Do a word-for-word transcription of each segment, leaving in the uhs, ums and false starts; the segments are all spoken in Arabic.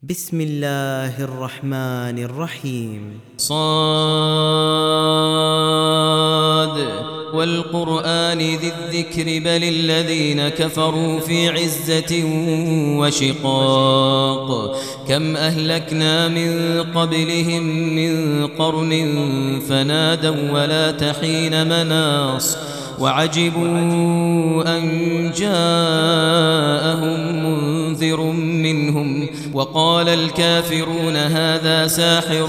بسم الله الرحمن الرحيم. صاد والقرآن ذي الذكر بل الذين كفروا في عزة وشقاق. كم أهلكنا من قبلهم من قرن فنادوا ولا تحين مناص وعجبوا أن جاءهم منذر منهم وقال الكافرون هذا ساحر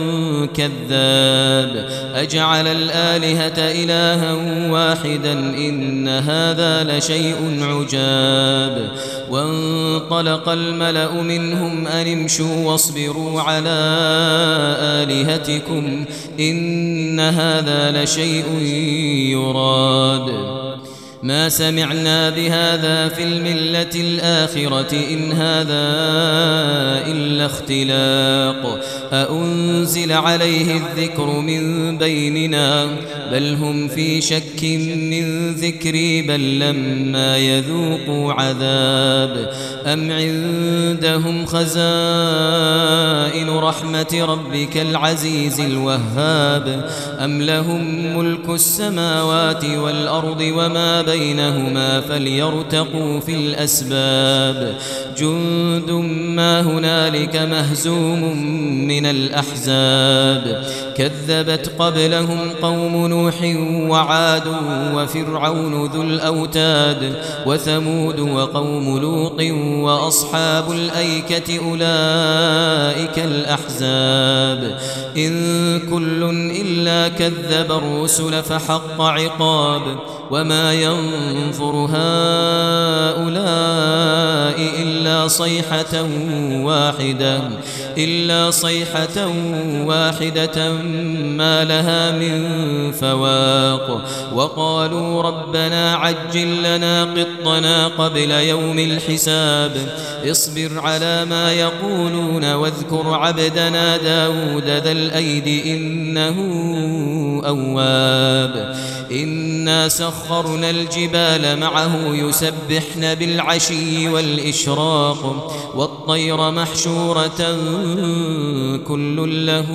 كذاب أجعل الآلهة إلها واحدا إن هذا لشيء عجاب. وانطلق الملأ منهم أن امشوا واصبروا على آلهتكم إن هذا لشيء يراد. ما سمعنا بهذا في الملة الآخرة إن هذا إلا اختلاق أأنزل عليه الذكر من بيننا بل هم في شك من ذكري بل لما يذوقوا عذاب. أم عندهم خزائن رحمة ربك العزيز الوهاب أم لهم ملك السماوات والأرض وما بينهما فليرتقوا في الأسباب. جند ما هنالك مهزوم من الأحزاب كذبت قبلهم قوم نوح وعاد وفرعون ذو الأوتاد وثمود وقوم لوط وأصحاب الأيكة أولئك الأحزاب. إن كل إلا كذب الرسل فحق عقاب وما ينظر هؤلاء إلا صيحة واحدة إلا صيحة واحدة ما لها من فواق. وقالوا ربنا عجل لنا قطنا قبل يوم الحساب اصبر على ما يقولون واذكر عبدنا داود ذا الأيد إنه أواب. إنا سخرنا الجبال معه يسبحن بالعشي والإشراق والطير محشورة كل له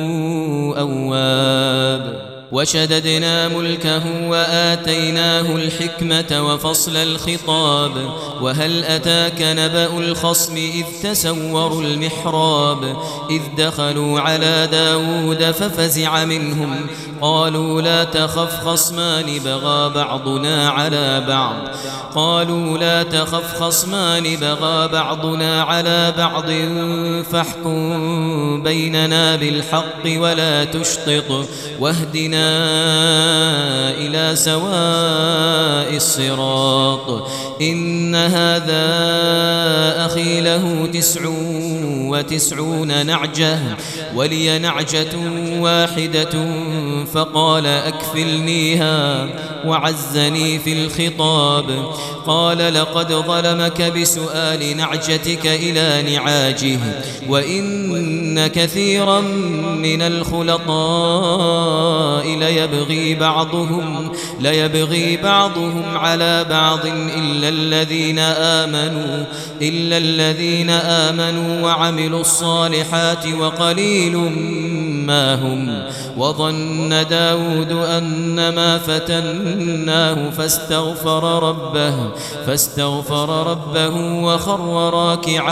أواب. وشددنا ملكه وآتيناه الحكمة وفصل الخطاب. وهل أتاك نبأ الخصم إذ تسوروا المحراب إذ دخلوا على داود ففزع منهم قالوا لا تخف خصمان بغى بعضنا على بعض قالوا لا تخف خصمان بغى بعضنا على بعض فاحكم بيننا بالحق ولا تشطط واهدنا إلى سواء الصراط. إن هذا أخي له تسع وتسعون نعجة ولي نعجة واحدة فقال أكفلنيها وعزني في الخطاب. قال لقد ظلمك بسؤال نعجتك إلى نعاجه وإن كثيرا من الخلطاء ليبغي بعضهم ليبغي بعضهم على بعض إلا الذين آمنوا إلا الذين آمنوا وعملوا الصالحات وقليل ما هم. وظن داود أنما فتناه فاستغفر ربه فاستغفر ربه وخر راكعا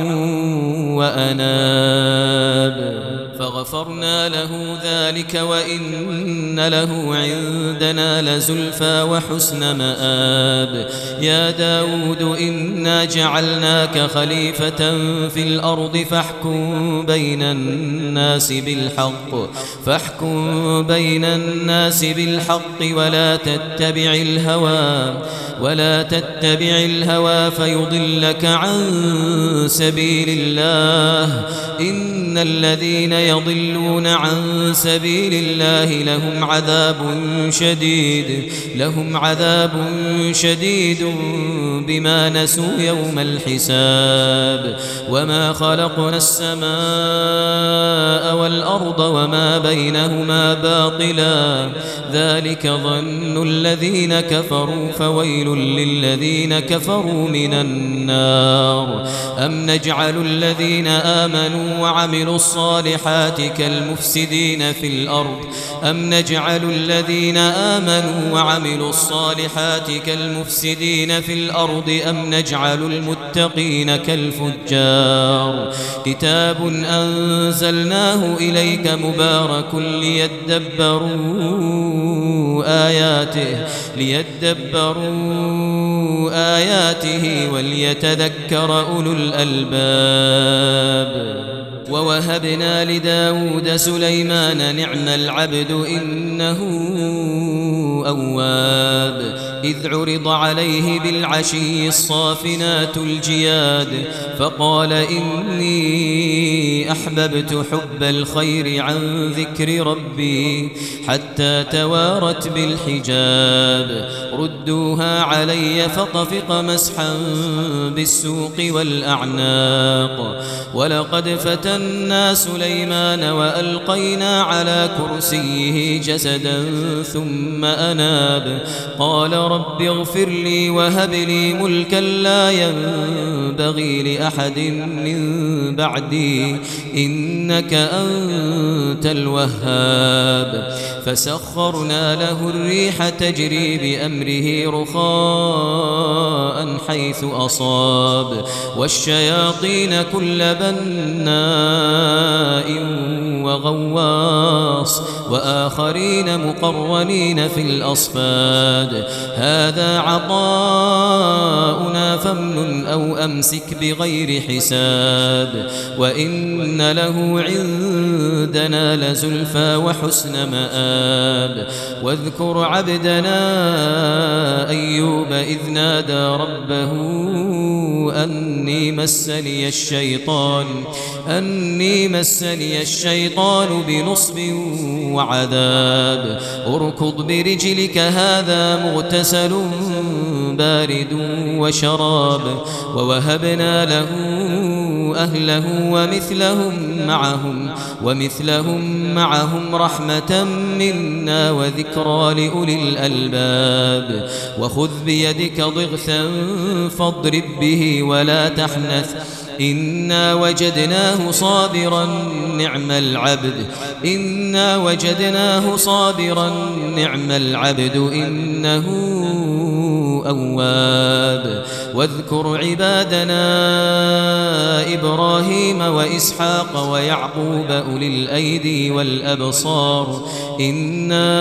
وأناب فغفرنا له ذلك وإن له عندنا لزلفى وحسن مآب. يا داود إنا جعلناك خليفة في الأرض فاحكم بين الناس بالحق فاحكم بين الناس بالحق ولا تتبع الهوى ولا تتبع الهوى فيضلك عن سبيل الله. إن الذين يضلون عن سبيل الله لهم عذاب شديد لهم عذاب شديد بما نسوا يوم الحساب. وما خلقنا السماء والأرض وما بينهما باطلا ذلك ظن الذين كفروا فويل للذين كفروا من النار أم نجعل الذين آمنوا وعملوا الصالحات كالمفسدين في الأرض أم نجعل الذين آمنوا وعملوا الصالحات كالمفسدين في الأرض أم نجعل المتقين كالفجار كتاب أنزلناه إليك مبارك ليدبروا آياته ليدبروا آياته وليتذكر أولو الألباب ووهبنا لداود سليمان نعم العبد إنه أواب إذ عرض عليه بالعشي الصافنات الجياد فقال إني أحببت حب الخير عن ذكر ربي حتى توارت بالحجاب ردوها علي فطفق مسحا بالسوق والأعناق ولقد فتنا سليمان وألقينا على كرسيه جسدا ثم أناب قال رب اغفر لي وهب لي ملكا لا ينبغي لأحد من بعدي إنك أنت الوهاب فسخرنا له الريح تجري بأمره رخاء حيث أصاب والشياطين كل بناء وغواص وآخرين مقرنين في الأصفاد هذا عطاؤنا فامنن أو أمسك بغير حساب وإن له عندنا لزلفى وحسن مآب واذكر عبدنا أيوب إذ نادى ربه أني مسني الشيطان أني مسني الشيطان بنصب وعذاب اركض برجلك هذا مغتسل بارد وشراب ووهبنا له أهله ومثلهم معهم ومثلهم معهم رحمة منا وذكرى لأولي الألباب وخذ بيدك ضغثا فاضرب به ولا تحنث إنا وجدناه صابرا نعم العبد إنا وجدناه صابرا نعم العبد إنه أواب واذكر عبادنا إبراهيم وإسحاق ويعقوب أولي الأيدي والأبصار إنا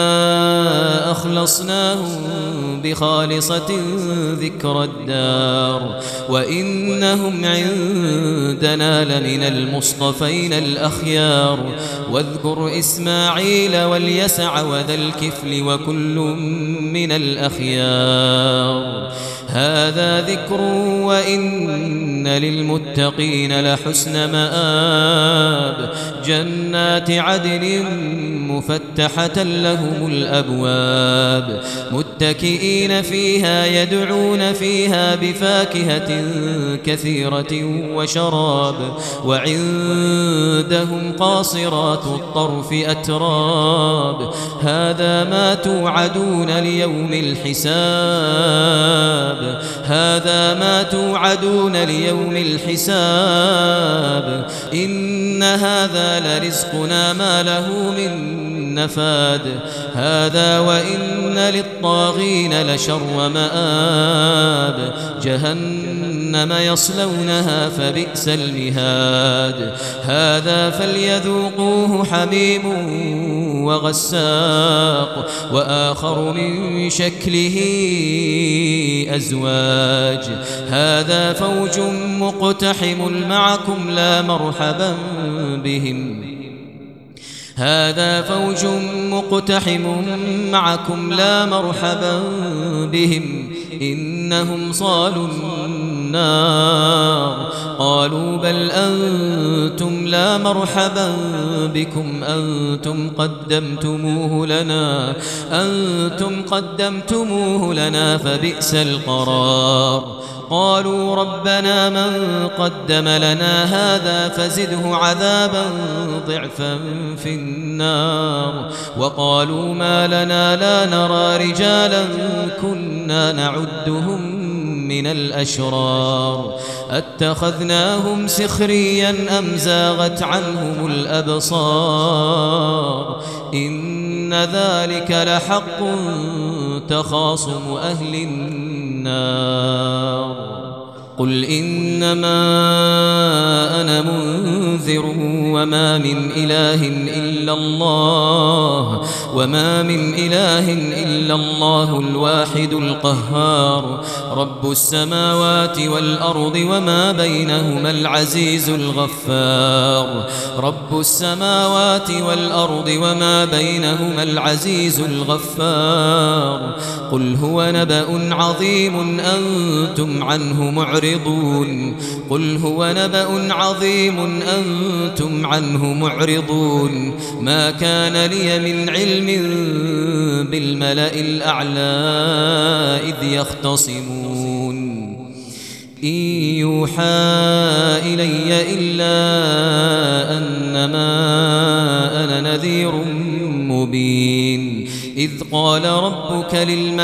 أخلصناهم بخالصة ذكر الدار وإنهم عندنا لمن المصطفين الأخيار واذكر إسماعيل واليسع وذا الكفل وكل من الأخيار هذا ذكر وإن للمتقين لحسن مآب جنات عدن مفتحة لهم الأبواب متكئين فيها يدعون فيها بفاكهة كثيرة وشراب وعندهم قاصرات الطرف أتراب هذا ما توعدون ليوم الحساب هذا ما توعدون ليوم الحساب إن هذا لرزقنا ما له من نفاد هذا وإن للطاغين لشر مآب جهنم يصلونها فبئس المهاد هذا فليذوقوه حميم وغساق وآخر من شكله أزواج هذا فوج مقتحم معكم لا مرحبا بهم هذا فوج مقتحم معكم لا مرحبا بهم إنهم صالوا النار قالوا بل أنتم لا مرحبا بكم أنتم قدمتموه لنا أنتم قدمتموه لنا فبئس القرار قالوا ربنا من قدم لنا هذا فزده عذابا ضعفا في النار وقالوا ما لنا لا نرى رجالا كنا نعدهم من الأشرار أتخذناهم سخريا أم زاغت عنهم الأبصار إن ذلك لحق تخاصم أهل النار قل إنما أنا منذر وما من إله إلا الله وما من إله إلا الله الواحد القهار رب السماوات والأرض وما بينهما العزيز الغفار رب السماوات والأرض وما بينهما العزيز الغفار قل هو نبأ عظيم أنتم عنه معرضون قل هو نبأ عظيم أنتم عنه معرضون ما كان لي من علم بالملأ الأعلى إذ يختصمون إن يوحى إلي إلا أنما أنا نذير مبين إذ قال ربك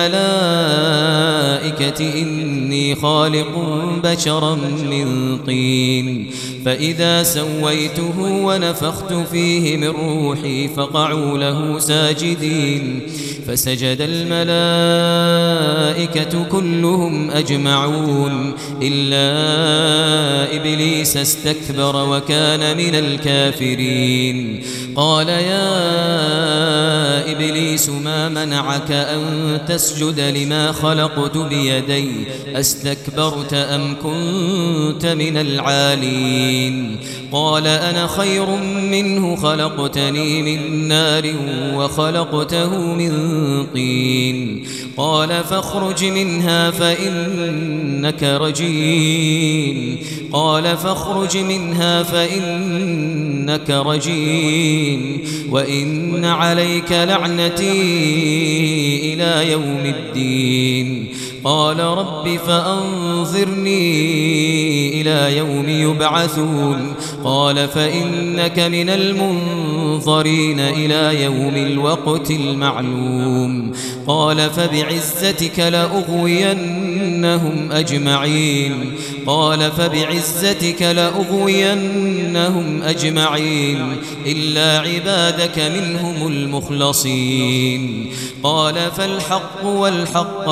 للملائكة إني خالق بشرا من طين فإذا سويته ونفخت فيه من روحي فقعوا له ساجدين فسجد الملائكة كلهم أجمعون إلا إبليس استكبر وكان من الكافرين قال يا إبليس ما منعك أن تسجد لما خلقت بيدي أستكبرت أم كنت من العالين قال أنا خير منه خلقتني من نار وخلقته من طين قال فاخرج منها فإنك رجيم قال فاخرج منها فإنك رجيم وإن عليك لعنتي إلى يوم الدين قال رب فأنظرني إلى يوم يبعثون قال فإنك من المنظرين إلى يوم الوقت المعلوم قال فبعزتك لأغوينهم أجمعين قال فبعزتك لأغوينهم أجمعين إلا عبادك منهم المخلصين قال فالحق والحق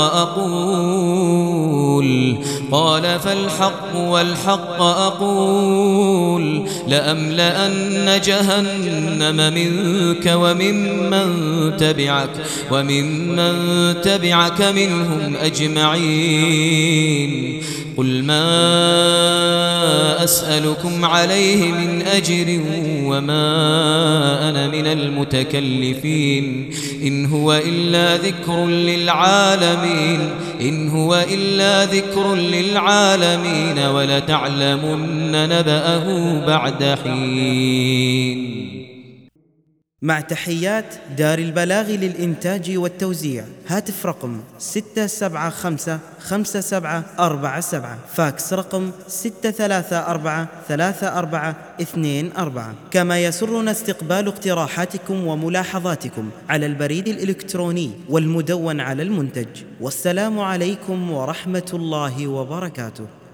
أقول قال فالحق والحق أقول لأملأن جهنم منك وممن تبعك وممن تبعك منهم أجمعين قل ما أسألكم عليه من أجر وما أنا من المتكلفين إن هو إلا ذكر للعالمين إن هو إلا ذكر للعالمين ولتعلمن نبأه بعد حين. مع تحيات دار البلاغ للإنتاج والتوزيع. هاتف رقم ستة سبعة خمسة خمسة سبعة أربعة سبعة. فاكس رقم ستة ثلاثة أربعة ثلاثة أربعة اثنين أربعة. كما يسرنا استقبال اقتراحاتكم وملاحظاتكم على البريد الإلكتروني والمدون على المنتج. والسلام عليكم ورحمة الله وبركاته.